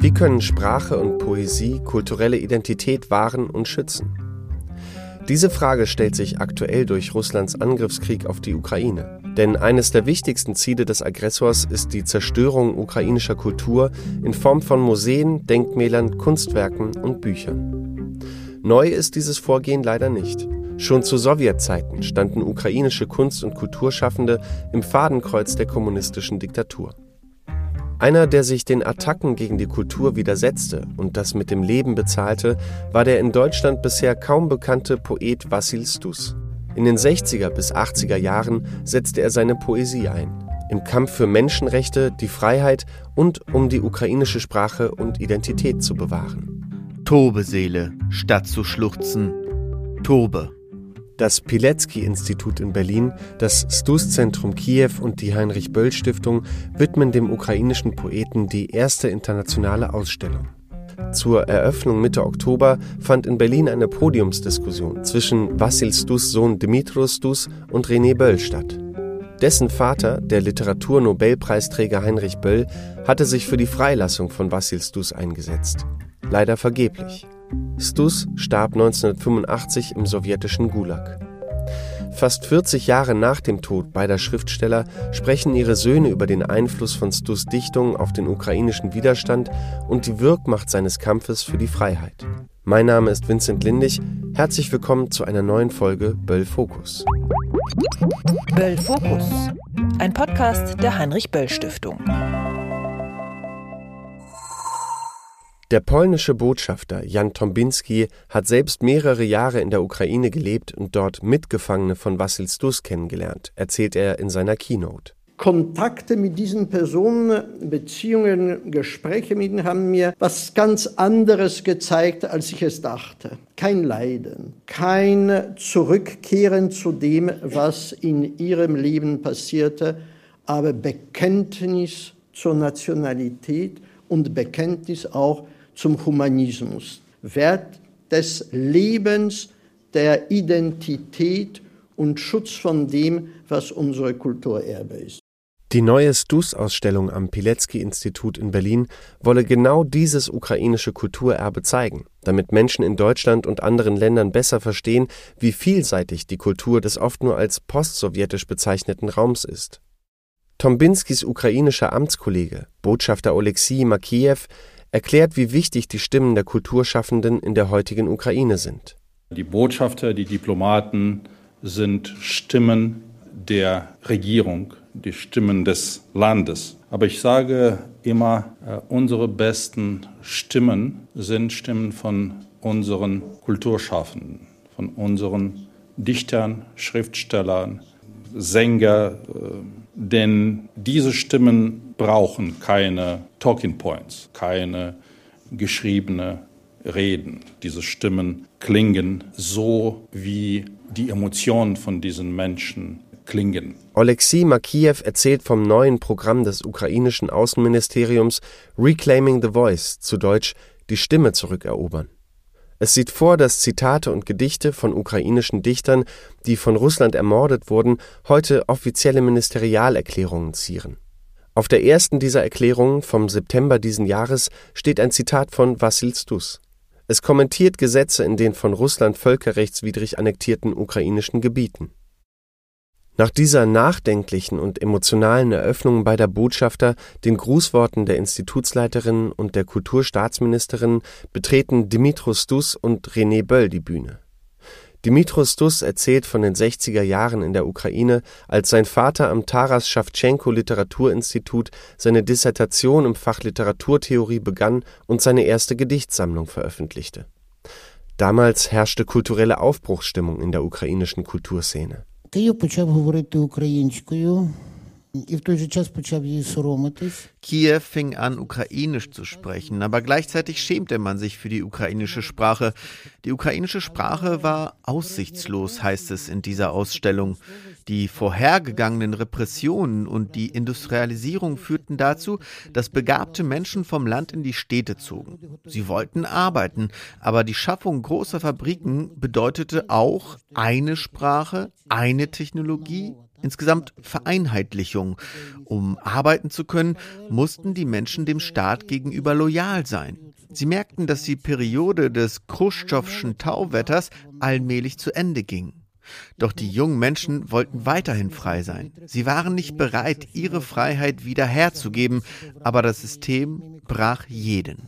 Wie können Sprache und Poesie kulturelle Identität wahren und schützen? Diese Frage stellt sich aktuell durch Russlands Angriffskrieg auf die Ukraine. Denn eines der wichtigsten Ziele des Aggressors ist die Zerstörung ukrainischer Kultur in Form von Museen, Denkmälern, Kunstwerken und Büchern. Neu ist dieses Vorgehen leider nicht. Schon zu Sowjetzeiten standen ukrainische Kunst- und Kulturschaffende im Fadenkreuz der kommunistischen Diktatur. Einer, der sich den Attacken gegen die Kultur widersetzte und das mit dem Leben bezahlte, war der in Deutschland bisher kaum bekannte Poet Wassyl Stус. In den 60er bis 80er Jahren setzte er seine Poesie ein. Im Kampf für Menschenrechte, die Freiheit und um die ukrainische Sprache und Identität zu bewahren. Tobe, Seele, statt zu schluchzen, tobe. Das Pilecki-Institut in Berlin, das Stus-Zentrum Kiew und die Heinrich-Böll-Stiftung widmen dem ukrainischen Poeten die erste internationale Ausstellung. Zur Eröffnung Mitte Oktober fand in Berlin eine Podiumsdiskussion zwischen Wassyl Stus' Sohn Dmytro Stus und René Böll statt. Dessen Vater, der Literaturnobelpreisträger Heinrich Böll, hatte sich für die Freilassung von Wassyl Stus eingesetzt. Leider vergeblich. Stus starb 1985 im sowjetischen Gulag. Fast 40 Jahre nach dem Tod beider Schriftsteller sprechen ihre Söhne über den Einfluss von Stus' Dichtungen auf den ukrainischen Widerstand und die Wirkmacht seines Kampfes für die Freiheit. Mein Name ist Vincent Lindig. Herzlich willkommen zu einer neuen Folge Böll Fokus. Böll Fokus, ein Podcast der Heinrich-Böll-Stiftung. Der polnische Botschafter Jan Tombinski hat selbst mehrere Jahre in der Ukraine gelebt und dort Mitgefangene von Wassyl Stus kennengelernt, erzählt er in seiner Keynote. Kontakte mit diesen Personen, Beziehungen, Gespräche mit ihnen haben mir was ganz anderes gezeigt, als ich es dachte. Kein Leiden, kein Zurückkehren zu dem, was in ihrem Leben passierte, aber Bekenntnis zur Nationalität und Bekenntnis auch zum Humanismus. Wert des Lebens, der Identität und Schutz von dem, was unsere Kulturerbe ist. Die neue Stus-Ausstellung am Pilecki-Institut in Berlin wolle genau dieses ukrainische Kulturerbe zeigen, damit Menschen in Deutschland und anderen Ländern besser verstehen, wie vielseitig die Kultur des oft nur als postsowjetisch bezeichneten Raums ist. Tombinskis ukrainischer Amtskollege, Botschafter Oleksiy Makiejew, erklärt, wie wichtig die Stimmen der Kulturschaffenden in der heutigen Ukraine sind. Die Botschafter, die Diplomaten sind Stimmen der Regierung, die Stimmen des Landes. Aber ich sage immer, unsere besten Stimmen sind Stimmen von unseren Kulturschaffenden, von unseren Dichtern, Schriftstellern, Sänger, denn diese Stimmen brauchen keine Talking Points, keine geschriebene Reden. Diese Stimmen klingen so, wie die Emotionen von diesen Menschen klingen. Oleksiy Makiejew erzählt vom neuen Programm des ukrainischen Außenministeriums Reclaiming the Voice, zu Deutsch die Stimme zurückerobern. Es sieht vor, dass Zitate und Gedichte von ukrainischen Dichtern, die von Russland ermordet wurden, heute offizielle Ministerialerklärungen zieren. Auf der ersten dieser Erklärungen vom September diesen Jahres steht ein Zitat von Wassyl Stus. Es kommentiert Gesetze in den von Russland völkerrechtswidrig annektierten ukrainischen Gebieten. Nach dieser nachdenklichen und emotionalen Eröffnung beider Botschafter, den Grußworten der Institutsleiterin und der Kulturstaatsministerin, betreten Dmytro Stus und René Böll die Bühne. Dmytro Stus erzählt von den 60er Jahren in der Ukraine, als sein Vater am Taras Schewtschenko Literaturinstitut seine Dissertation im Fach Literaturtheorie begann und seine erste Gedichtsammlung veröffentlichte. Damals herrschte kulturelle Aufbruchsstimmung in der ukrainischen Kulturszene. Київ почав говорити українською і в той же час почав її соромитись. Kiew fing an, ukrainisch zu sprechen, aber gleichzeitig schämte man sich für die ukrainische Sprache. Die ukrainische Sprache war aussichtslos, heißt es in dieser Ausstellung. Die vorhergegangenen Repressionen und die Industrialisierung führten dazu, dass begabte Menschen vom Land in die Städte zogen. Sie wollten arbeiten, aber die Schaffung großer Fabriken bedeutete auch eine Sprache, eine Technologie, Insgesamt Vereinheitlichung. Um arbeiten zu können, mussten die Menschen dem Staat gegenüber loyal sein. Sie merkten, dass die Periode des Chruschtschowschen Tauwetters allmählich zu Ende ging. Doch die jungen Menschen wollten weiterhin frei sein. Sie waren nicht bereit, ihre Freiheit wieder herzugeben, aber das System brach jeden.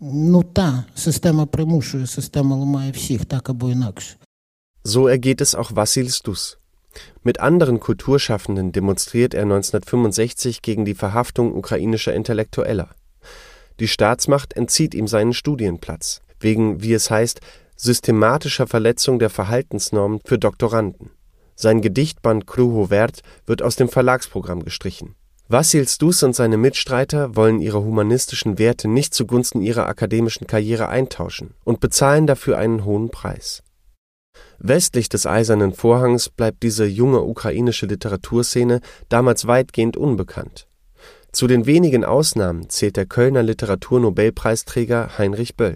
So ergeht es auch Wassil Stus. Mit anderen Kulturschaffenden demonstriert er 1965 gegen die Verhaftung ukrainischer Intellektueller. Die Staatsmacht entzieht ihm seinen Studienplatz, wegen, wie es heißt, systematischer Verletzung der Verhaltensnormen für Doktoranden. Sein Gedichtband Kruhovert wird aus dem Verlagsprogramm gestrichen. Wassil Stus und seine Mitstreiter wollen ihre humanistischen Werte nicht zugunsten ihrer akademischen Karriere eintauschen und bezahlen dafür einen hohen Preis. Westlich des Eisernen Vorhangs bleibt diese junge ukrainische Literaturszene damals weitgehend unbekannt. Zu den wenigen Ausnahmen zählt der Kölner Literaturnobelpreisträger Heinrich Böll.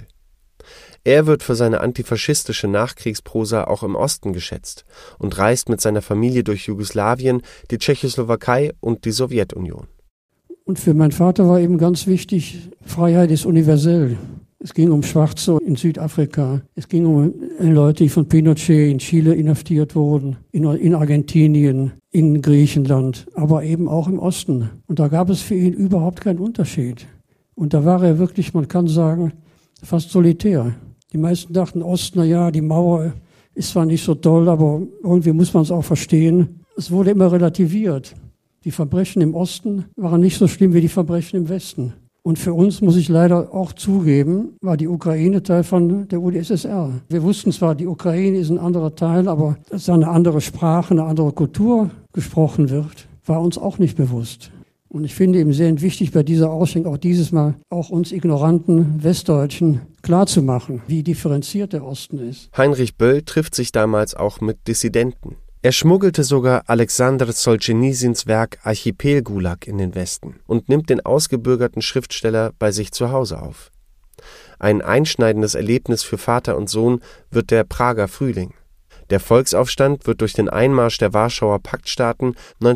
Er wird für seine antifaschistische Nachkriegsprosa auch im Osten geschätzt und reist mit seiner Familie durch Jugoslawien, die Tschechoslowakei und die Sowjetunion. Und für meinen Vater war eben ganz wichtig, Freiheit ist universell. Es ging um Schwarze in Südafrika. Es ging um Leute, die von Pinochet in Chile inhaftiert wurden, in Argentinien, in Griechenland, aber eben auch im Osten. Und da gab es für ihn überhaupt keinen Unterschied. Und da war er wirklich, man kann sagen, fast solitär. Die meisten dachten, Osten, na ja, die Mauer ist zwar nicht so toll, aber irgendwie muss man es auch verstehen. Es wurde immer relativiert. Die Verbrechen im Osten waren nicht so schlimm wie die Verbrechen im Westen. Und für uns, muss ich leider auch zugeben, war die Ukraine Teil von der UdSSR. Wir wussten zwar, die Ukraine ist ein anderer Teil, aber dass da eine andere Sprache, eine andere Kultur gesprochen wird, war uns auch nicht bewusst. Und ich finde eben sehr wichtig, bei dieser Ausstellung auch dieses Mal auch uns ignoranten Westdeutschen klarzumachen, wie differenziert der Osten ist. Heinrich Böll trifft sich damals auch mit Dissidenten. Er schmuggelte sogar Alexander Solschenizins Werk Archipel-Gulag in den Westen und nimmt den ausgebürgerten Schriftsteller bei sich zu Hause auf. Ein einschneidendes Erlebnis für Vater und Sohn wird der Prager Frühling. Der Volksaufstand wird durch den Einmarsch der Warschauer Paktstaaten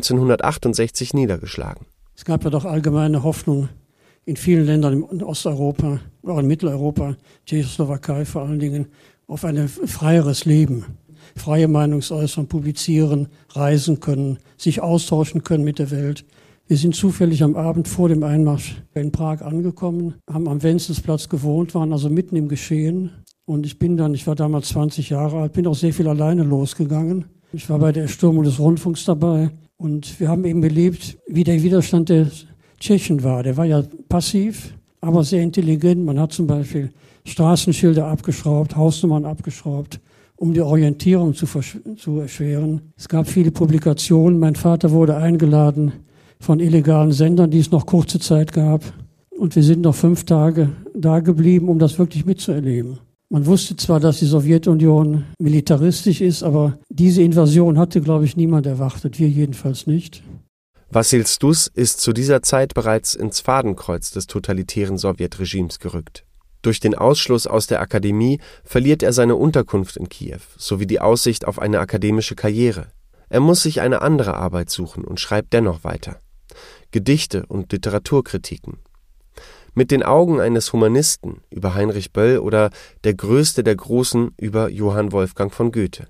1968 niedergeschlagen. Es gab ja doch allgemeine Hoffnung in vielen Ländern in Osteuropa, auch in Mitteleuropa, Tschechoslowakei vor allen Dingen, auf ein freieres Leben. Freie Meinungsäußerung, publizieren, reisen können, sich austauschen können mit der Welt. Wir sind zufällig am Abend vor dem Einmarsch in Prag angekommen, haben am Wenzelsplatz gewohnt, waren also mitten im Geschehen. Und ich war damals 20 Jahre alt, bin auch sehr viel alleine losgegangen. Ich war bei der Erstürmung des Rundfunks dabei und wir haben eben erlebt, wie der Widerstand der Tschechen war. Der war ja passiv, aber sehr intelligent. Man hat zum Beispiel Straßenschilder abgeschraubt, Hausnummern abgeschraubt, um die Orientierung zu erschweren. Es gab viele Publikationen. Mein Vater wurde eingeladen von illegalen Sendern, die es noch kurze Zeit gab. Und wir sind noch 5 Tage da geblieben, um das wirklich mitzuerleben. Man wusste zwar, dass die Sowjetunion militaristisch ist, aber diese Invasion hatte, glaube ich, niemand erwartet. Wir jedenfalls nicht. Wassil Stus ist zu dieser Zeit bereits ins Fadenkreuz des totalitären Sowjetregimes gerückt. Durch den Ausschluss aus der Akademie verliert er seine Unterkunft in Kiew sowie die Aussicht auf eine akademische Karriere. Er muss sich eine andere Arbeit suchen und schreibt dennoch weiter. Gedichte und Literaturkritiken. Mit den Augen eines Humanisten über Heinrich Böll oder der Größte der Großen über Johann Wolfgang von Goethe.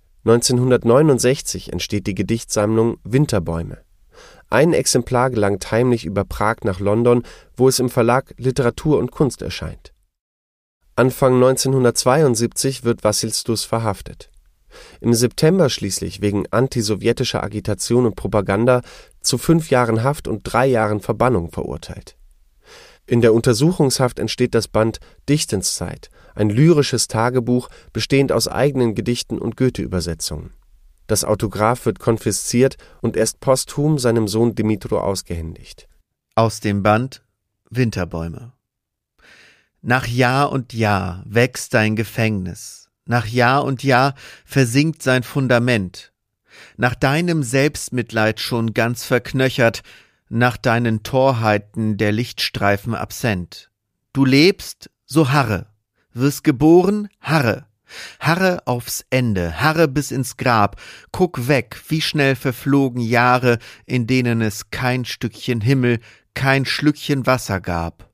1969 entsteht die Gedichtsammlung Winterbäume. Ein Exemplar gelangt heimlich über Prag nach London, wo es im Verlag Literatur und Kunst erscheint. Anfang 1972 wird Wassil Stus verhaftet. Im September schließlich wegen antisowjetischer Agitation und Propaganda zu 5 Jahren Haft und 3 Jahren Verbannung verurteilt. In der Untersuchungshaft entsteht das Band Dichtenszeit, ein lyrisches Tagebuch bestehend aus eigenen Gedichten und Goethe-Übersetzungen. Das Autograph wird konfisziert und erst posthum seinem Sohn Dimitro ausgehändigt. Aus dem Band Winterbäume. Nach Jahr und Jahr wächst dein Gefängnis, nach Jahr und Jahr versinkt sein Fundament, nach deinem Selbstmitleid schon ganz verknöchert, nach deinen Torheiten der Lichtstreifen absent. Du lebst, so harre, wirst geboren, harre, Harre aufs Ende, harre bis ins Grab, guck weg, wie schnell verflogen Jahre, in denen es kein Stückchen Himmel, kein Schlückchen Wasser gab.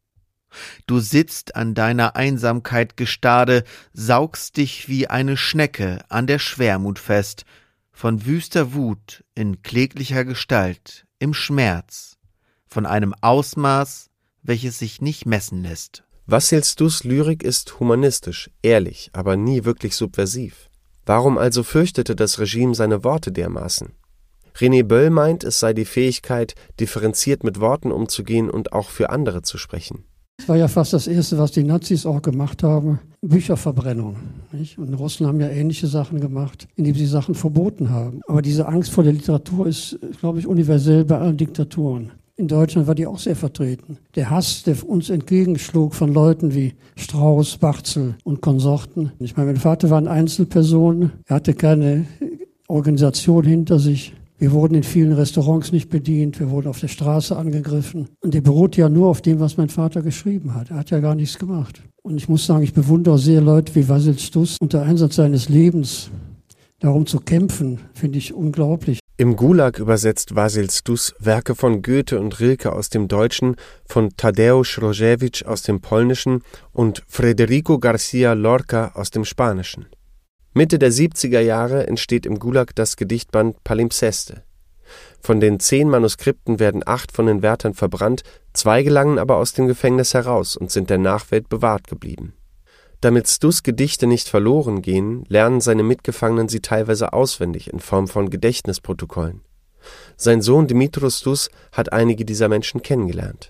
Du sitzt an deiner Einsamkeit Gestade, saugst dich wie eine Schnecke an der Schwermut fest, von wüster Wut in kläglicher Gestalt, im Schmerz, von einem Ausmaß, welches sich nicht messen lässt. Wassil Stůs Lyrik ist humanistisch, ehrlich, aber nie wirklich subversiv. Warum also fürchtete das Regime seine Worte dermaßen? René Böll meint, es sei die Fähigkeit, differenziert mit Worten umzugehen und auch für andere zu sprechen. Es war ja fast das Erste, was die Nazis auch gemacht haben, Bücherverbrennung. Nicht? Und Russen haben ja ähnliche Sachen gemacht, indem sie Sachen verboten haben. Aber diese Angst vor der Literatur ist, glaube ich, universell bei allen Diktaturen. In Deutschland war die auch sehr vertreten. Der Hass, der uns entgegenschlug von Leuten wie Strauß, Barzel und Konsorten. Ich meine, mein Vater war eine Einzelperson, er hatte keine Organisation hinter sich. Wir wurden in vielen Restaurants nicht bedient, wir wurden auf der Straße angegriffen. Und der beruhte ja nur auf dem, was mein Vater geschrieben hat. Er hat ja gar nichts gemacht. Und ich muss sagen, ich bewundere sehr Leute wie Wassil Stůs unter Einsatz seines Lebens. Darum zu kämpfen, finde ich unglaublich. Im Gulag übersetzt Wassil Stůs Werke von Goethe und Rilke aus dem Deutschen, von Tadeusz Różewicz aus dem Polnischen und Federico García Lorca aus dem Spanischen. Mitte der 70er Jahre entsteht im Gulag das Gedichtband Palimpseste. Von den 10 Manuskripten werden 8 von den Wärtern verbrannt, 2 gelangen aber aus dem Gefängnis heraus und sind der Nachwelt bewahrt geblieben. Damit Stůs Gedichte nicht verloren gehen, lernen seine Mitgefangenen sie teilweise auswendig in Form von Gedächtnisprotokollen. Sein Sohn Dmytro Stůs hat einige dieser Menschen kennengelernt.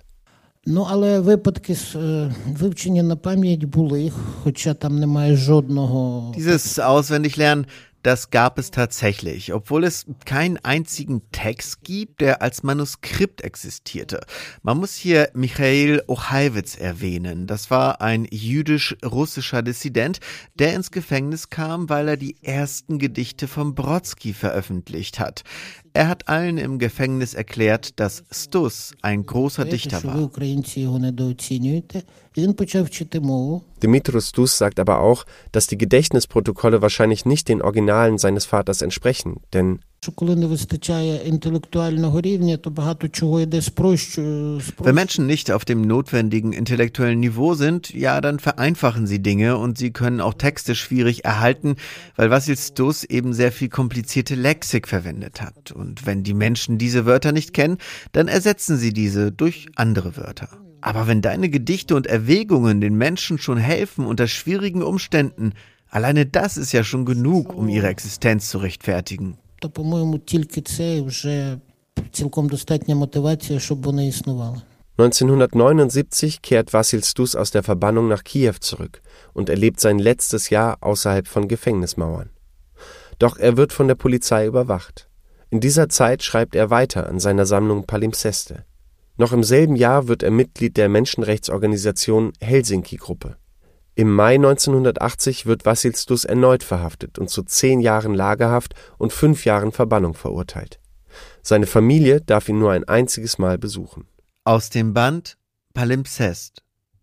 Але випадки з вивчення на пам'ять були, хоча там немає жодного... Dieses Auswendiglernen, das gab es tatsächlich, obwohl es keinen einzigen Text gibt, der als Manuskript existierte. Man muss hier Michail Ochajwicz erwähnen. Das war ein jüdisch-russischer Dissident, der ins Gefängnis kam, weil er die ersten Gedichte von Brodsky veröffentlicht hat. Er hat allen im Gefängnis erklärt, dass Stůs ein großer Dichter war. Dmytro Stůs sagt aber auch, dass die Gedächtnisprotokolle wahrscheinlich nicht den Originalen seines Vaters entsprechen, denn wenn Menschen nicht auf dem notwendigen intellektuellen Niveau sind, ja, dann vereinfachen sie Dinge und sie können auch Texte schwierig erhalten, weil Wassil Stůs eben sehr viel komplizierte Lexik verwendet hat. Und wenn die Menschen diese Wörter nicht kennen, dann ersetzen sie diese durch andere Wörter. Aber wenn deine Gedichte und Erwägungen den Menschen schon helfen unter schwierigen Umständen, alleine das ist ja schon genug, um ihre Existenz zu rechtfertigen. То, по-моєму, тільки це вже цілком достатня мотивація, щоб вони існували. 1979 kehrt Wassil Stůs aus der Verbannung nach Kiew zurück und erlebt sein letztes Jahr außerhalb von Gefängnismauern. Doch er wird von der Polizei überwacht. In dieser Zeit schreibt er weiter an seiner Sammlung Palimpseste. Noch im selben Jahr wird er Mitglied der Menschenrechtsorganisation Helsinki-Gruppe. Im Mai 1980 wird Wassil Stůs erneut verhaftet und zu 10 Jahren Lagerhaft und 5 Jahren Verbannung verurteilt. Seine Familie darf ihn nur ein einziges Mal besuchen. Aus dem Band Palimpsest.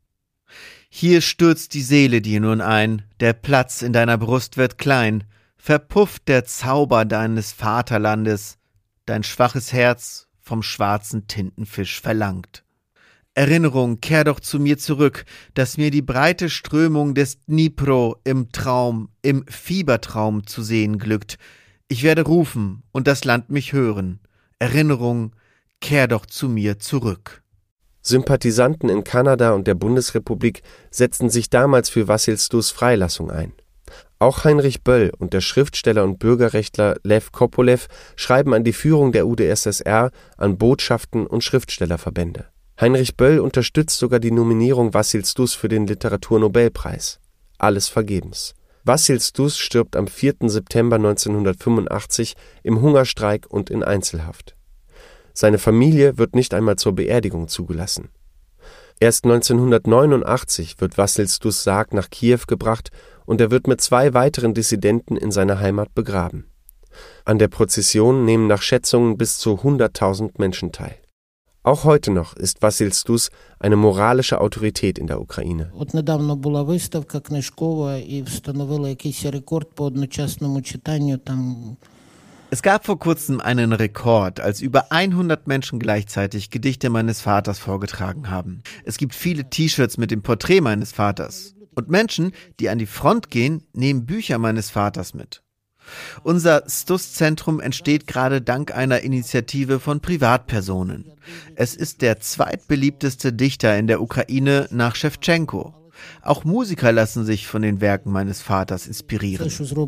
Hier stürzt die Seele dir nun ein, der Platz in deiner Brust wird klein, verpufft der Zauber deines Vaterlandes, dein schwaches Herz vom schwarzen Tintenfisch verlangt. Erinnerung, kehr doch zu mir zurück, dass mir die breite Strömung des Dnipro im Traum, im Fiebertraum zu sehen glückt. Ich werde rufen und das Land mich hören. Erinnerung, kehr doch zu mir zurück. Sympathisanten in Kanada und der Bundesrepublik setzten sich damals für Wassil Stůs Freilassung ein. Auch Heinrich Böll und der Schriftsteller und Bürgerrechtler Lew Kopolew schreiben an die Führung der UdSSR, an Botschaften und Schriftstellerverbände. Heinrich Böll unterstützt sogar die Nominierung Wassil Stůs für den Literaturnobelpreis. Alles vergebens. Wassil Stůs stirbt am 4. September 1985 im Hungerstreik und in Einzelhaft. Seine Familie wird nicht einmal zur Beerdigung zugelassen. Erst 1989 wird Wassil Stůs Sarg nach Kiew gebracht und er wird mit 2 weiteren Dissidenten in seiner Heimat begraben. An der Prozession nehmen nach Schätzungen bis zu 100.000 Menschen teil. Auch heute noch ist Василь Стус eine moralische Autorität in der Ukraine. От недавно була виставка книжкова і встановили якийсь рекорд по одночасному читанню там. Es gab vor kurzem einen Rekord, als über 100 Menschen gleichzeitig Gedichte meines Vaters vorgetragen haben. Es gibt viele T-Shirts mit dem Porträt meines Vaters. Und Menschen, die an die Front gehen, nehmen Bücher meines Vaters mit. Unser Stus-Zentrum entsteht gerade dank einer Initiative von Privatpersonen. Es ist der zweitbeliebteste Dichter in der Ukraine nach Schewtschenko. Auch Musiker lassen sich von den Werken meines Vaters inspirieren.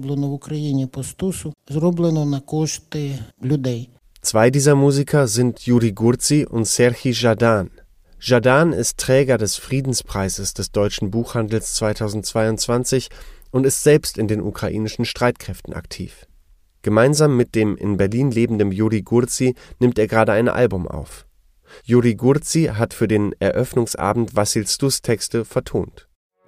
Zwei dieser Musiker sind Yuri Gurzi und Serhij Zhadan. Zhadan ist Träger des Friedenspreises des Deutschen Buchhandels 2022 und ist selbst in den ukrainischen Streitkräften aktiv. Gemeinsam mit dem in Berlin lebenden Yuri Gurzi nimmt er gerade ein Album auf. Yuri Gurzi hat für den Eröffnungsabend Василь Стус Texte vertont.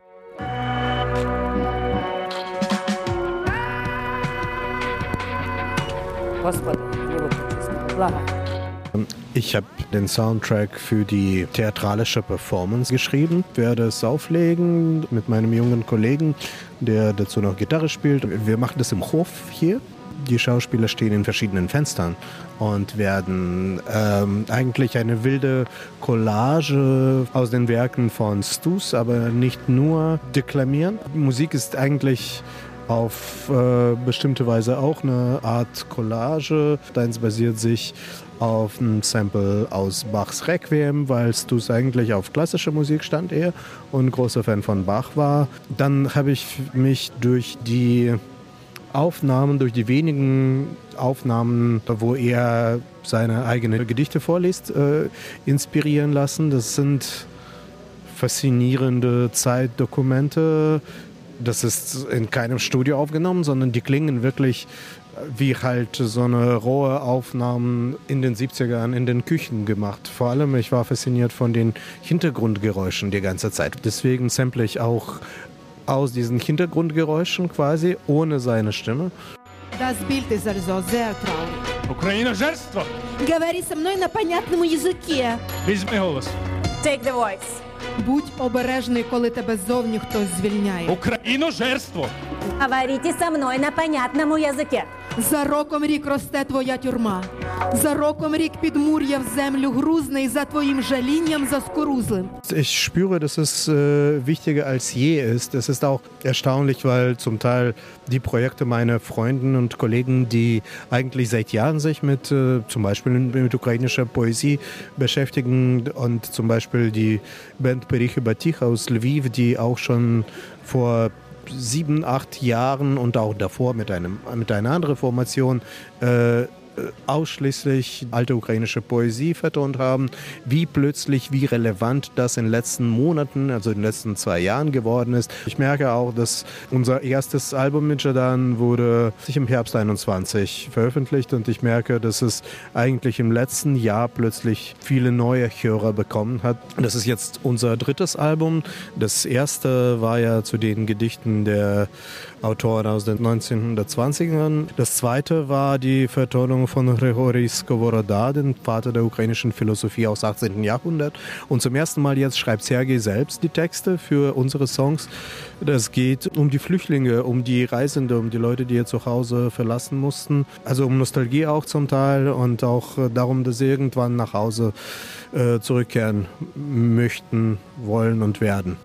Ich habe den Soundtrack für die theatralische Performance geschrieben, werde es auflegen mit meinem jungen Kollegen, der dazu noch Gitarre spielt. Wir machen das im Hof hier. Die Schauspieler stehen in verschiedenen Fenstern und werden eigentlich eine wilde Collage aus den Werken von Stus, aber nicht nur deklamieren. Musik ist eigentlich auf bestimmte Weise auch eine Art Collage. Deins basiert sich auf einem Sample aus Bachs Requiem, weil Stus eigentlich auf klassische Musik stand eher und großer Fan von Bach war. Dann habe ich mich durch die wenigen Aufnahmen, wo er seine eigenen Gedichte vorliest, inspirieren lassen. Das sind faszinierende Zeitdokumente. Das ist in keinem Studio aufgenommen, sondern die klingen wirklich wie halt so eine rohe Aufnahmen in den 70ern in den Küchen gemacht. Vor allem, ich war fasziniert von den Hintergrundgeräuschen die ganze Zeit. Deswegen sample ich auch aus diesen Hintergrundgeräuschen quasi, ohne seine Stimme. Das Bild ist also sehr traurig. Украина жертва. Говори со мной на понятном языке. Візьми голос. Take the voice. Будь обережний, коли тебе ззовні хтось звільняє. Україно жертво. Говорите со мной на понятном языке. За роком рік росте твоя тюрма. За роком рік підмур'я в землю грузне і за твоїм жалінням заскорузлим. Ich spüre, dass es wichtiger als je ist. Es ist auch erstaunlich, weil zum Teil die Projekte meiner Freunde und Kollegen, die eigentlich seit Jahren sich mit zum Beispiel mit ukrainischer Poesie beschäftigen und zum Beispiel die Band Perichy Batich aus Lviv, die auch schon vor 7, 8 Jahren und auch davor mit einer anderen Formation ausschließlich alte ukrainische Poesie vertont haben, wie relevant das in den letzten Monaten, also in den letzten 2 Jahren geworden ist. Ich merke auch, dass unser erstes Album mit Zhadan wurde im Herbst 21 veröffentlicht und ich merke, dass es eigentlich im letzten Jahr plötzlich viele neue Hörer bekommen hat. Das ist jetzt unser 3. Album. Das erste war ja zu den Gedichten der Autoren aus den 1920ern. Das zweite war die Vertonung von Grigorij Skovoroda, dem Vater der ukrainischen Philosophie aus 18. Jahrhundert. Und zum ersten Mal jetzt schreibt Sergej selbst die Texte für unsere Songs. Das geht um die Flüchtlinge, um die Reisende, um die Leute, die ihr Zuhause verlassen mussten. Also um Nostalgie auch zum Teil und auch darum, dass sie irgendwann nach Hause zurückkehren möchten, wollen und werden.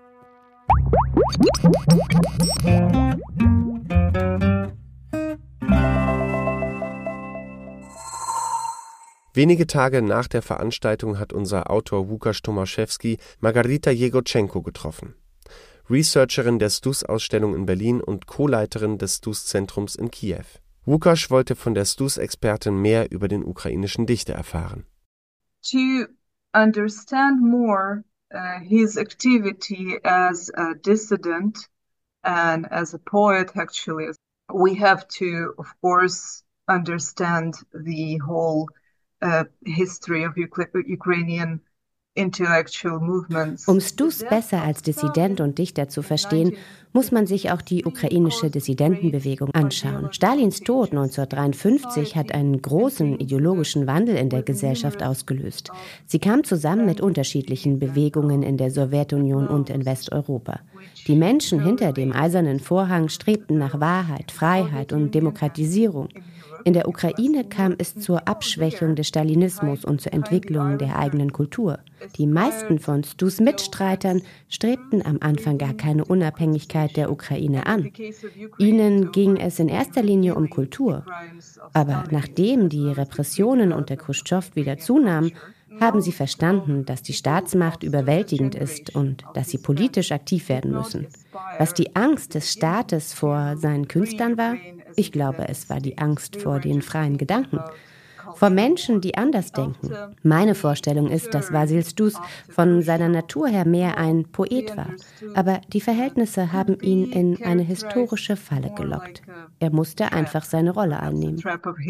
Wenige Tage nach der Veranstaltung hat unser Autor Łukasz Tomaszewski Margarita Jegorzenko getroffen, Researcherin der Stus-Ausstellung in Berlin und Co-Leiterin des Stus-Zentrums in Kiew. Łukasz wollte von der Stus-Expertin mehr über den ukrainischen Dichter erfahren. To understand more his activity as a dissident and as a poet, actually, we have to, of course, understand the whole history of Ukrainian intellectual movements. Um Stus besser als Dissident und Dichter zu verstehen, muss man sich auch die ukrainische Dissidentenbewegung anschauen. Stalins Tod 1953 hat einen großen ideologischen Wandel in der Gesellschaft ausgelöst. Sie kam zusammen mit unterschiedlichen Bewegungen in der Sowjetunion und in Westeuropa. Die Menschen hinter dem Eisernen Vorhang strebten nach Wahrheit, Freiheit und Demokratisierung. In der Ukraine kam es zur Abschwächung des Stalinismus und zur Entwicklung der eigenen Kultur. Die meisten von Stus Mitstreitern strebten am Anfang gar keine Unabhängigkeit der Ukraine an. Ihnen ging es in erster Linie um Kultur. Aber nachdem die Repressionen unter Chruschtschow wieder zunahmen, haben sie verstanden, dass die Staatsmacht überwältigend ist und dass sie politisch aktiv werden müssen. Was die Angst des Staates vor seinen Künstlern war? Ich glaube, es war die Angst vor den freien Gedanken. Vor Menschen, die anders denken. Meine Vorstellung ist, dass Vasil Stus von seiner Natur her mehr ein Poet war. Aber die Verhältnisse haben ihn in eine historische Falle gelockt. Er musste einfach seine Rolle einnehmen.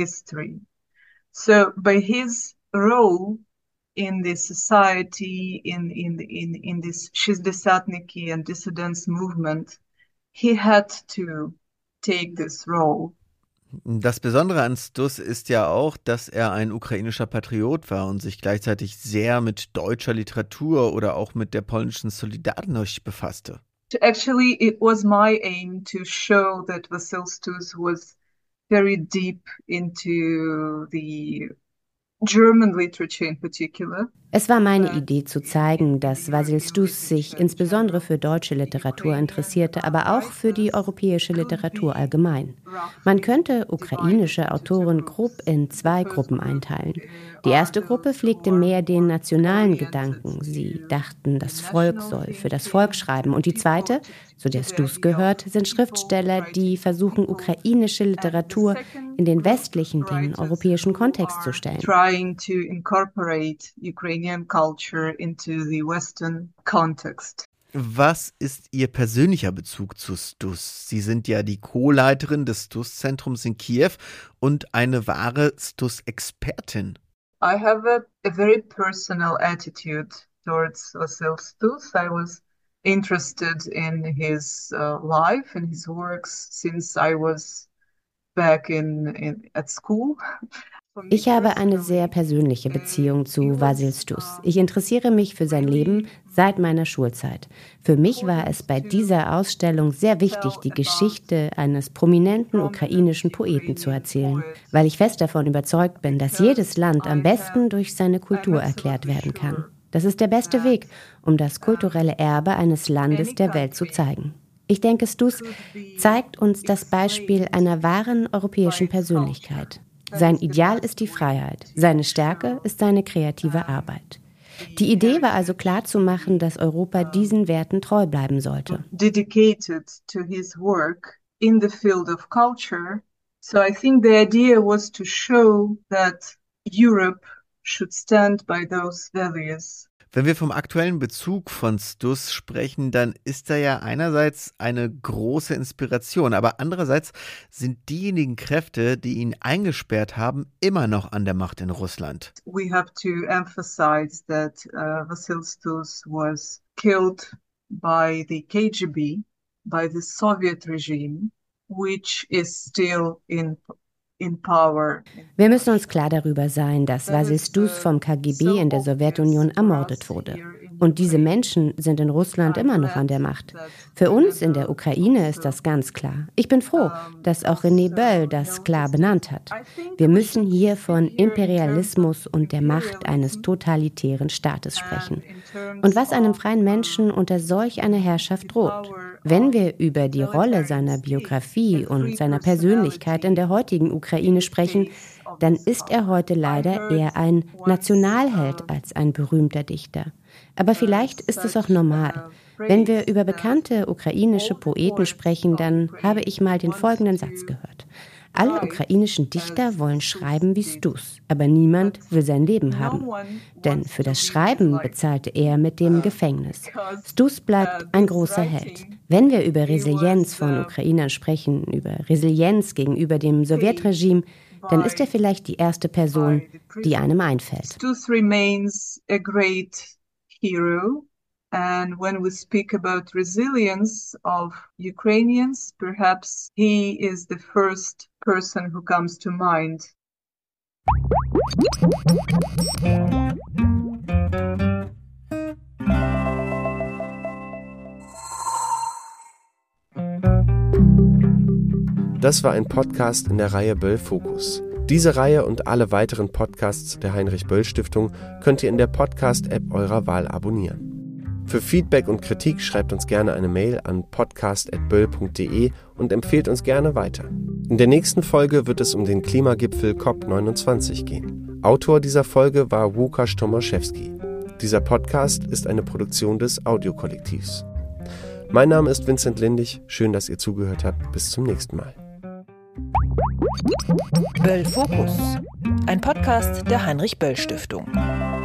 So by his role in this society, in this Shizdestatniki and dissidence movement, he had to take this role. Das Besondere an Stus ist ja auch, dass er ein ukrainischer Patriot war und sich gleichzeitig sehr mit deutscher Literatur oder auch mit der polnischen Solidarność befasste. Actually, it was my aim to show that Vasil Stus was very deep into the German literature in particular. Es war meine Idee zu zeigen, dass Vasil Stus sich insbesondere für deutsche Literatur interessierte, aber auch für die europäische Literatur allgemein. Man könnte ukrainische Autoren grob in zwei Gruppen einteilen. Die erste Gruppe pflegte mehr den nationalen Gedanken. Sie dachten, das Volk soll für das Volk schreiben. Und die zweite, zu der Stus gehört, sind Schriftsteller, die versuchen, ukrainische Literatur in den westlichen, den europäischen Kontext zu stellen. Trying to incorporate Ukrainian culture into the Western context. Was ist Ihr persönlicher Bezug zu Stus? Sie sind ja die Co-Leiterin des Stus-Zentrums in Kiew und eine wahre Stus-Expertin. I have a very personal attitude towards Vasil Stus. I was interested in his life and his works since I was back at school. Ich habe eine sehr persönliche Beziehung zu Vasil Stus. Ich interessiere mich für sein Leben seit meiner Schulzeit. Für mich war es bei dieser Ausstellung sehr wichtig, die Geschichte eines prominenten ukrainischen Poeten zu erzählen, weil ich fest davon überzeugt bin, dass jedes Land am besten durch seine Kultur erklärt werden kann. Das ist der beste Weg, um das kulturelle Erbe eines Landes der Welt zu zeigen. Ich denke, Stus zeigt uns das Beispiel einer wahren europäischen Persönlichkeit. Sein Ideal ist die Freiheit, seine Stärke ist seine kreative Arbeit. Die Idee war also klarzumachen, dass Europa diesen Werten treu bleiben sollte. Dedicated to his work in the field of culture. So I think the idea was to show that Europe should stand by those values. Wenn wir vom aktuellen Bezug von Stus sprechen, dann ist er ja einerseits eine große Inspiration, aber andererseits sind diejenigen Kräfte, die ihn eingesperrt haben, immer noch an der Macht in Russland. We have to emphasize that Vasil Stus was killed by the KGB, by the Soviet regime, which is still in power. Wir müssen uns klar darüber sein, dass Vasil Stus vom KGB in der Sowjetunion ermordet wurde. Und diese Menschen sind in Russland immer noch an der Macht. Für uns in der Ukraine ist das ganz klar. Ich bin froh, dass auch René Böll das klar benannt hat. Wir müssen hier von Imperialismus und der Macht eines totalitären Staates sprechen. Und was einem freien Menschen unter solch einer Herrschaft droht. Wenn wir über die Rolle seiner Biografie und seiner Persönlichkeit in der heutigen Ukraine sprechen, dann ist er heute leider eher ein Nationalheld als ein berühmter Dichter. Aber vielleicht ist es auch normal. Wenn wir über bekannte ukrainische Poeten sprechen, dann habe ich mal den folgenden Satz gehört. Alle ukrainischen Dichter wollen schreiben wie Stus, aber niemand will sein Leben haben. Denn für das Schreiben bezahlte er mit dem Gefängnis. Stus bleibt ein großer Held. Wenn wir über Resilienz von Ukrainern sprechen, über Resilienz gegenüber dem Sowjetregime, dann ist er vielleicht die erste Person, die einem einfällt. Stus remains a great hero. And when we speak about resilience of Ukrainians, perhaps he is the first person who comes to mind. Das war ein Podcast in der Reihe Böll Fokus. Diese Reihe und alle weiteren Podcasts der Heinrich-Böll-Stiftung könnt ihr in der Podcast-App eurer Wahl abonnieren. Für Feedback und Kritik schreibt uns gerne eine Mail an podcast@böll.de und empfehlt uns gerne weiter. In der nächsten Folge wird es um den Klimagipfel COP29 gehen. Autor dieser Folge war Łukasz Tomaszewski. Dieser Podcast ist eine Produktion des Audiokollektivs. Mein Name ist Vincent Lindig. Schön, dass ihr zugehört habt. Bis zum nächsten Mal. Böll Fokus, ein Podcast der Heinrich-Böll-Stiftung.